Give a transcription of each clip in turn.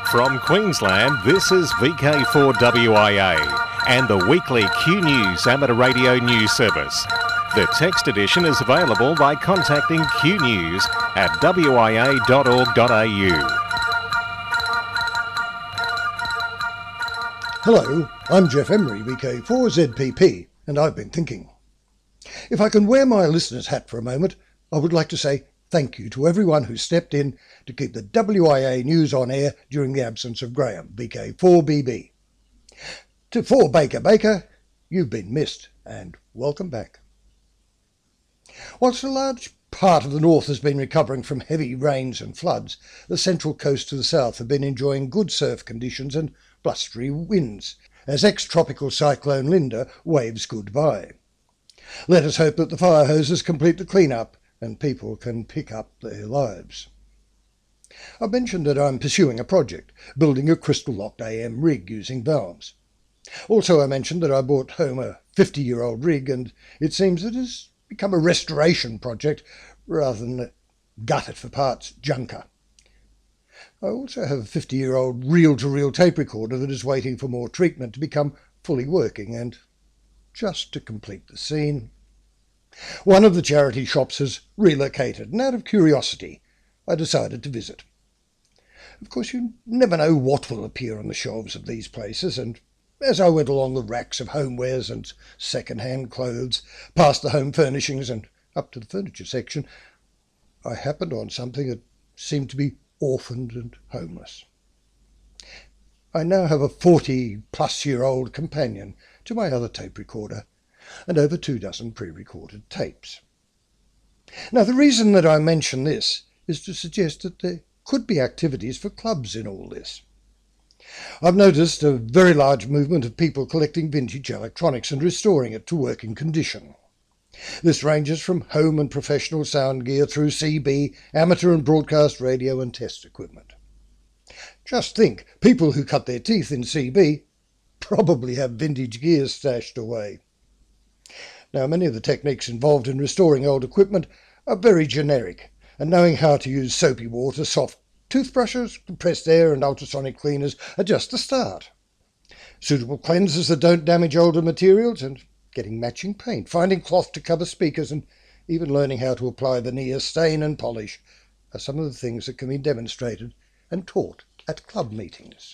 From Queensland, this is VK4WIA and the weekly Q News Amateur Radio News Service. The text edition is available by contacting Q News at wia.org.au. Hello, I'm Jeff Emery, VK4ZPP, and I've been thinking. If I can wear my listener's hat for a moment, I would like to say thank you to everyone who stepped in to keep the WIA news on air during the absence of Graham, VK4BB. To 4 Baker, you've been missed, and welcome back. Whilst a large part of the north has been recovering from heavy rains and floods, the central coast to the south have been enjoying good surf conditions and blustery winds, as ex-tropical cyclone Linda waves goodbye. Let us hope that the fire hoses complete the clean-up and people can pick up their lives. I've mentioned that I'm pursuing a project, building a crystal-locked AM rig using valves. Also, I mentioned that I brought home a 50-year-old rig, and it seems it has become a restoration project rather than a gut-it-for-parts junker. I also have a 50-year-old reel-to-reel tape recorder that is waiting for more treatment to become fully working, and just to complete the scene, one of the charity shops has relocated, and out of curiosity, I decided to visit. Of course, you never know what will appear on the shelves of these places, and as I went along the racks of homewares and second-hand clothes, past the home furnishings and up to the furniture section, I happened on something that seemed to be orphaned and homeless. I now have a 40-plus-year-old companion to my other tape recorder, and over 24 pre-recorded tapes. Now, the reason that I mention this is to suggest that there could be activities for clubs in all this. I've noticed a very large movement of people collecting vintage electronics and restoring it to working condition. This ranges from home and professional sound gear through CB, amateur and broadcast radio and test equipment. Just think, people who cut their teeth in CB probably have vintage gear stashed away. Now, many of the techniques involved in restoring old equipment are very generic, and knowing how to use soapy water, soft toothbrushes, compressed air and ultrasonic cleaners are just the start. Suitable cleansers that don't damage older materials, and getting matching paint, finding cloth to cover speakers, and even learning how to apply veneer, stain and polish are some of the things that can be demonstrated and taught at club meetings.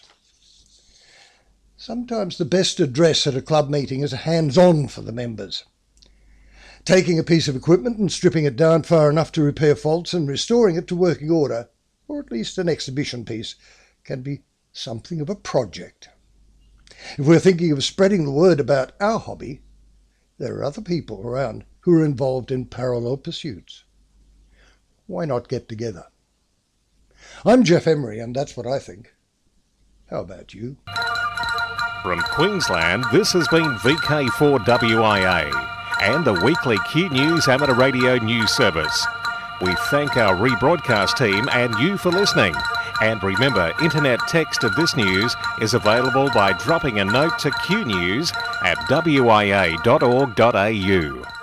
Sometimes the best address at a club meeting is hands-on for the members. Taking a piece of equipment and stripping it down far enough to repair faults and restoring it to working order, or at least an exhibition piece, can be something of a project. If we're thinking of spreading the word about our hobby, there are other people around who are involved in parallel pursuits. Why not get together? I'm Jeff Emery, and that's what I think. How about you? From Queensland, this has been VK4WIA and the weekly Q News Amateur Radio News Service. We thank our rebroadcast team and you for listening. And remember, internet text of this news is available by dropping a note to Q News at wia.org.au.